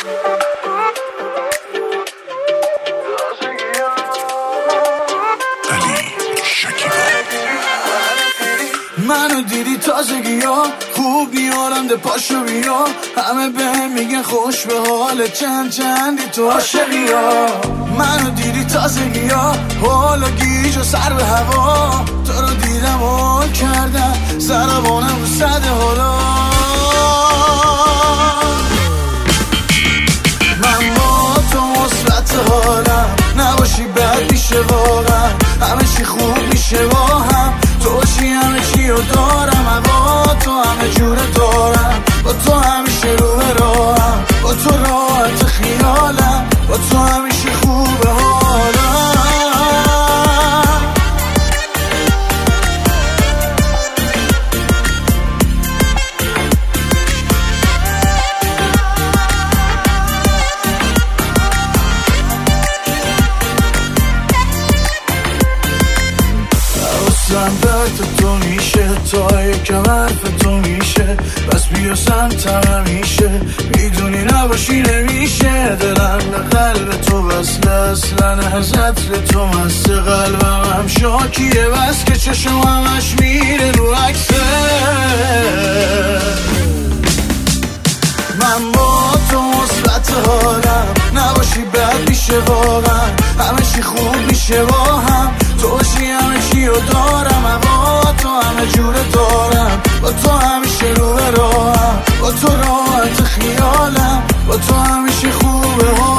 منو دیدی تازگی ها خوب میارم ده پاشو بیا، همه به میگن خوش به حال چندی تو عاشقی ها. منو دیدی تازگی ها حالا گیج و سر به هوا، تو رو دیدم و کردم سرابانم رو صد حالا. من با تو مثبت حالم، نباشی بد میشه واقعا، همه چی خوب میشه با هم، تو باشی همه چی رو دارم، هوا تو همه جوره دارم، با تو همیشه رو به راهم، با تو راحت خیالم، با تو همیشه خوبه حالم. درد تو میشه تا یکم حرف تو میشه، بس بیا سمتم همیشه، میدونی نباشی نمیشه. دلم به قلب تو وصله اصلا از عطر تو مست، قلبم هم شاکیه بس که چشم همش میره رو عکسه. من با تو مثبت حالم، نباشی بد میشه واقعا، همه چی خوب میشه با هم، تو باشی همه چی رو دارم، هوا تو همه جوره دارم، با تو همیشه رو به راهم، با تو راحت خیالم، با تو همیشه خوبه.